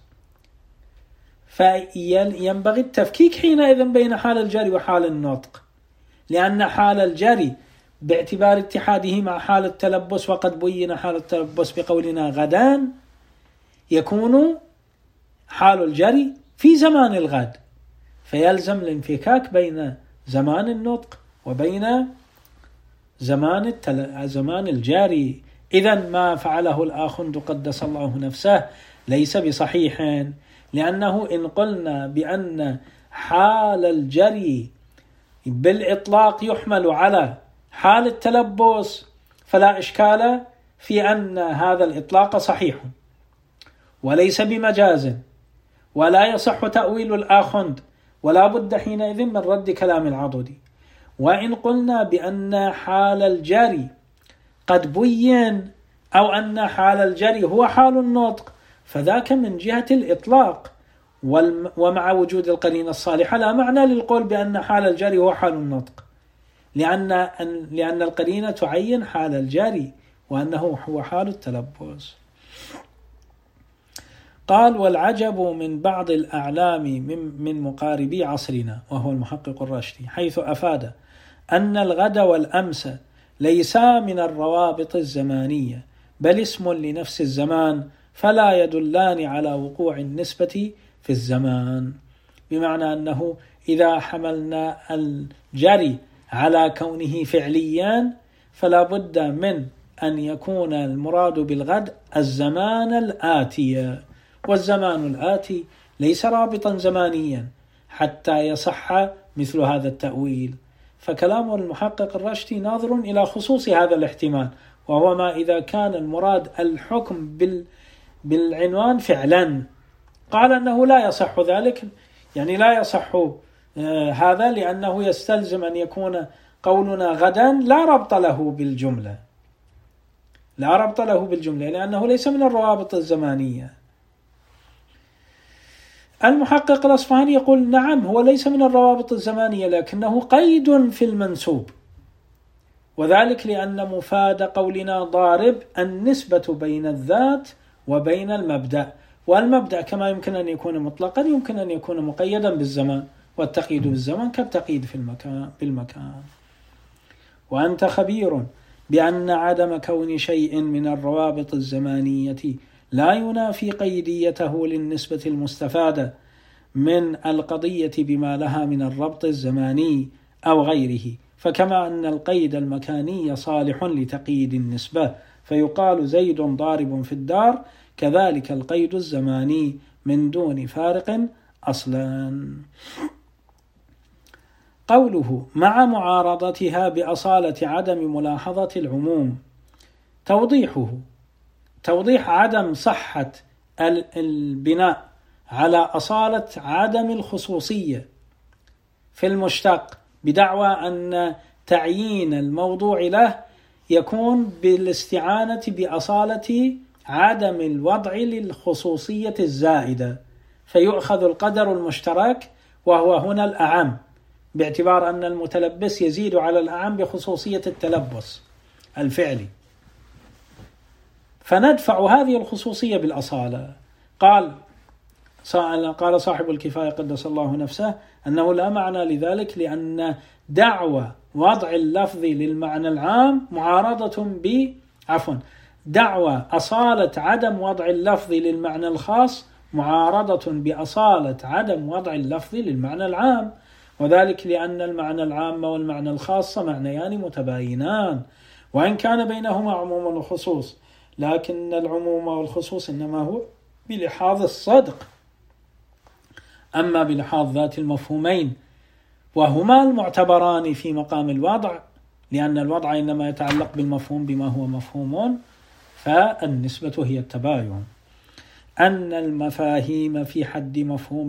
S1: فينبغي التفكيك حينئذ بين حال الجري وحال النطق، لأن حال الجري باعتبار اتحاده مع حال التلبس، وقد بين حال التلبس بقولنا غدان، يكون حال الجري في زمان الغد، فيلزم الانفكاك بين زمان النطق وبين زمان التل... زمان الجاري. إذن ما فعله الآخوند قدس الله نفسه ليس بصحيح، لأنه إن قلنا بأن حال الجري بالإطلاق يحمل على حال التلبس فلا إشكال في أن هذا الإطلاق صحيح وليس بمجاز، ولا يصح تأويل الآخوند، ولا بد حينئذ من رد كلام العضدي. وإن قلنا بأن حال الجري قد بين أو أن حال الجري هو حال النطق فذاك من جهة الإطلاق، ومع وجود القرينة الصالحة لا معنى للقول بأن حال الجري هو حال النطق، لأن لأن القرينة تعين حال الجري وأنه هو حال التلبس. قال والعجب من بعض الأعلام من مقاربي عصرنا، وهو المحقق الراشدي، حيث أفاد أن الغد والأمس ليسا من الروابط الزمانية بل اسم لنفس الزمان، فلا يدلان على وقوع النسبة في الزمان. بمعنى أنه إذا حملنا الجري على كونه فعليا فلا بد من أن يكون المراد بالغد الزمان الآتي، والزمان الآتي ليس رابطا زمانيا حتى يصح مثل هذا التأويل. فكلام المحقق الراشدي ناظر إلى خصوص هذا الاحتمال، وهو ما إذا كان المراد الحكم بال بالعنوان فعلا. قال أنه لا يصح ذلك، يعني لا يصح آه هذا، لأنه يستلزم أن يكون قولنا غدا لا ربط له بالجملة، لا ربط له بالجملة لأنه ليس من الروابط الزمانية. المحقق الأصفهاني يقول نعم هو ليس من الروابط الزمانية لكنه قيد في المنسوب، وذلك لأن مفاد قولنا ضارب النسبة بين الذات وبين المبدأ، والمبدأ كما يمكن أن يكون مطلقا يمكن أن يكون مقيدا بالزمان، والتقييد بالزمان كالتقييد في المكان بالمكان. وأنت خبير بأن عدم كون شيء من الروابط الزمانية لا ينافي قيديته للنسبة المستفادة من القضية بما لها من الربط الزماني أو غيره، فكما أن القيد المكاني صالح لتقييد النسبة فيقال زيد ضارب في الدار، كذلك القيد الزماني من دون فارق أصلا. قوله مع معارضتها بأصالة عدم ملاحظة العموم، توضيحه توضيح عدم صحة البناء على أصالة عدم الخصوصية في المشتق بدعوى أن تعيين الموضوع له يكون بالاستعانة بأصالة عدم الوضع للخصوصية الزائدة، فيؤخذ القدر المشترك وهو هنا الأعم، باعتبار أن المتلبس يزيد على الأعم بخصوصية التلبس الفعلي، فندفع هذه الخصوصية بالأصالة. قال قال صاحب الكفاية قدس الله نفسه أنه لا معنى لذلك، لأن دعوى وضع اللفظ للمعنى العام معارضة ب عفوا دعوى أصالة عدم وضع اللفظ للمعنى الخاص معارضة بأصالة عدم وضع اللفظ للمعنى العام، وذلك لأن المعنى العام والمعنى الخاص معنيان متباينان، وإن كان بينهما عموم وخصوص، لكن العموم والخصوص إنما هو بلحاظ الصدق، أما بلحاظ ذات المفهومين وهما المعتبران في مقام الوضع، لأن الوضع إنما يتعلق بالمفهوم بما هو مفهوم، فالنسبة هي التباين، أن المفاهيم في حد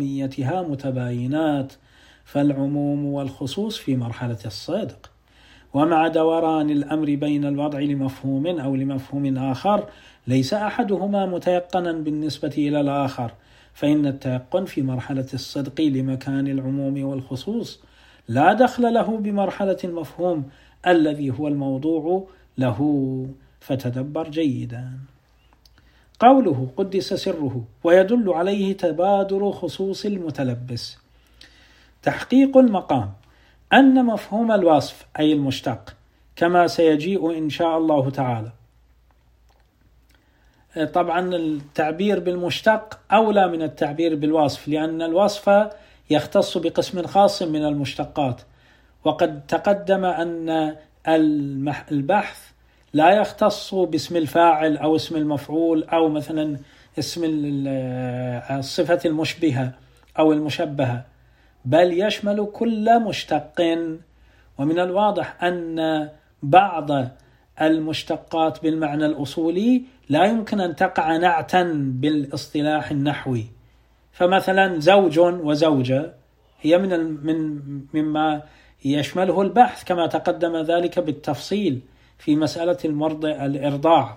S1: مفهوميتها متباينات، فالعموم والخصوص في مرحلة الصدق، ومع دوران الأمر بين الوضع لمفهوم أو لمفهوم آخر ليس أحدهما متيقنا بالنسبة إلى الآخر، فإن التيقن في مرحلة الصدق لمكان العموم والخصوص لا دخل له بمرحلة المفهوم الذي هو الموضوع له. فتدبر جيدا. قوله قدس سره ويدل عليه تبادر خصوص المتلبس. تحقيق المقام أن مفهوم الوصف أي المشتق كما سيجيء إن شاء الله تعالى. طبعا التعبير بالمشتق أولى من التعبير بالوصف، لأن الوصف يختص بقسم خاص من المشتقات، وقد تقدم أن البحث لا يختص باسم الفاعل أو اسم المفعول أو مثلا اسم الصفة المشبهة أو المشبهة، بل يشمل كل مشتق. ومن الواضح أن بعض المشتقات بالمعنى الأصولي لا يمكن أن تقع نعتا بالاصطلاح النحوي، فمثلا زوج وزوجة هي من من مما يشمله البحث كما تقدم ذلك بالتفصيل في مسألة المرض الإرضاع،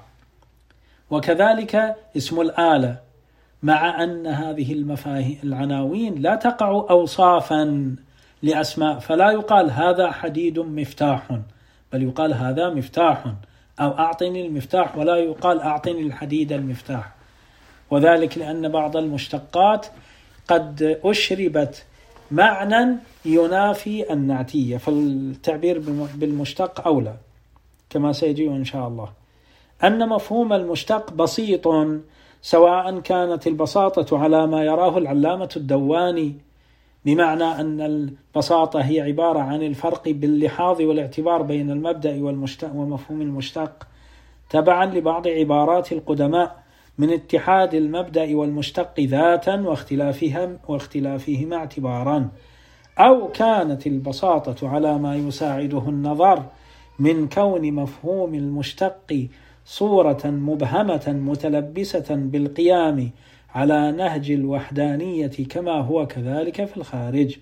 S1: وكذلك اسم الآلة، مع أن هذه المفاهيم العناوين لا تقع أوصافا لأسماء، فلا يقال هذا حديد مفتاح، بل يقال هذا مفتاح، أو أعطني المفتاح، ولا يقال أعطني الحديد المفتاح. وذلك لأن بعض المشتقات قد أشربت معنى ينافي النعتية، فالتعبير بالمشتق أولى كما سيجي إن شاء الله. أن مفهوم المشتق بسيط، سواء كانت البساطة على ما يراه العلامة الدواني، بمعنى أن البساطة هي عبارة عن الفرق باللحاظ والاعتبار بين المبدأ والمشتق ومفهوم المشتق، تبعا لبعض عبارات القدماء من اتحاد المبدأ والمشتق ذاتا واختلافهم واختلافهما اعتبارا، أو كانت البساطة على ما يساعده النظر من كون مفهوم المشتق صورة مبهمة متلبسة بالقيام على نهج الوحدانية كما هو كذلك في الخارج.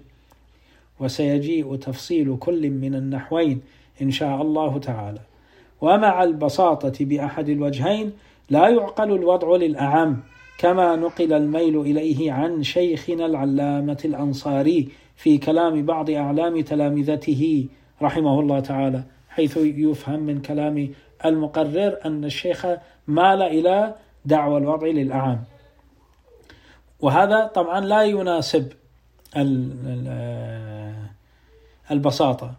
S1: وسيجيء تفصيل كل من النحوين إن شاء الله تعالى. ومع البساطة بأحد الوجهين لا يعقل الوضع للأعم، كما نقل الميل إليه عن شيخنا العلامة الأنصاري في كلام بعض أعلام تلامذته رحمه الله تعالى، حيث يفهم من كلام المقرر أن الشيخ مال إلى دعوى الوضع للأعم، وهذا طبعا لا يناسب البساطة.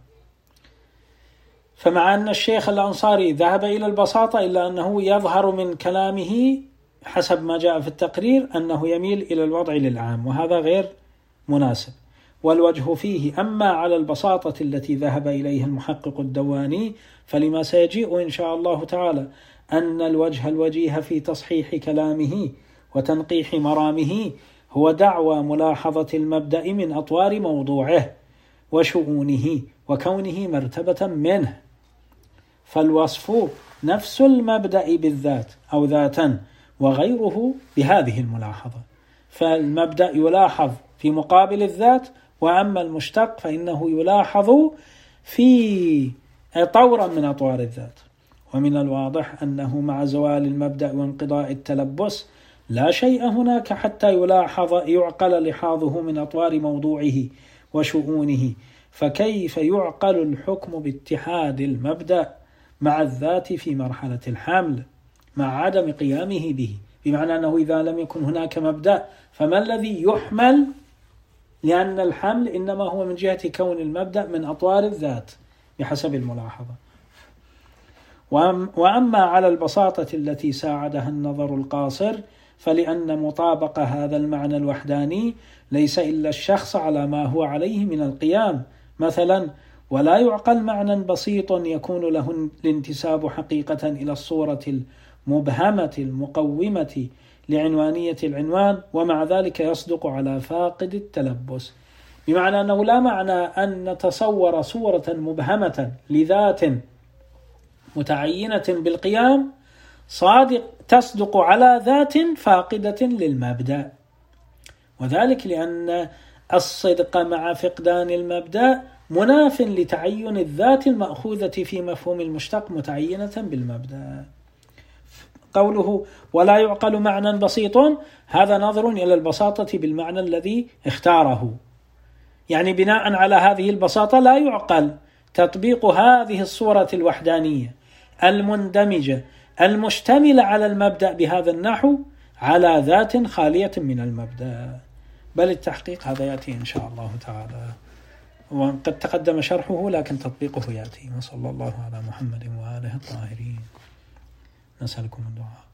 S1: فمع أن الشيخ الأنصاري ذهب إلى البساطة، إلا أنه يظهر من كلامه حسب ما جاء في التقرير أنه يميل إلى الوضع للعام، وهذا غير مناسب. والوجه فيه أما على البساطة التي ذهب إليها المحقق الدواني، فلما سيجيء إن شاء الله تعالى أن الوجه الوجيه في تصحيح كلامه وتنقيح مرامه هو دعوى ملاحظة المبدأ من أطوار موضوعه وشؤونه وكونه مرتبة منه، فالوصف نفس المبدأ بالذات أو ذاتا، وغيره بهذه الملاحظة. فالمبدأ يلاحظ في مقابل الذات، وأما المشتق فإنه يلاحظ في طورا من أطوار الذات. ومن الواضح أنه مع زوال المبدأ وانقضاء التلبس لا شيء هناك حتى يلاحظ يعقل لحاظه من أطوار موضوعه وشؤونه، فكيف يعقل الحكم باتحاد المبدأ مع الذات في مرحلة الحمل مع عدم قيامه به؟ بمعنى أنه إذا لم يكن هناك مبدأ فما الذي يحمل؟ لأن الحمل إنما هو من جهة كون المبدأ من أطوار الذات بحسب الملاحظة. وأما على البساطة التي ساعدها النظر القاصر، فلأن مطابق هذا المعنى الوحداني ليس إلا الشخص على ما هو عليه من القيام مثلا، ولا يعقل معنى بسيط يكون له الانتساب حقيقة إلى الصورة المبهمة المقومة لعنوانية العنوان، ومع ذلك يصدق على فاقد التلبس. بمعنى أنه لا معنى أن نتصور صورة مبهمة لذات متعينة بالقيام صادق تصدق على ذات فاقدة للمبدأ، وذلك لأن الصدق مع فقدان المبدأ مناف لتعين الذات المأخوذة في مفهوم المشتق متعينة بالمبدأ. قوله ولا يعقل معنى بسيط، هذا نظر إلى البساطة بالمعنى الذي اختاره، يعني بناء على هذه البساطة لا يعقل تطبيق هذه الصورة الوحدانية المندمجة المشتملة على المبدأ بهذا النحو على ذات خالية من المبدأ، بل التحقيق هذا يأتي إن شاء الله تعالى، وقد تقدم شرحه لكن تطبيقه يأتي. وصلى الله على محمد وآله الطاهرين. نسألكم الدعاء.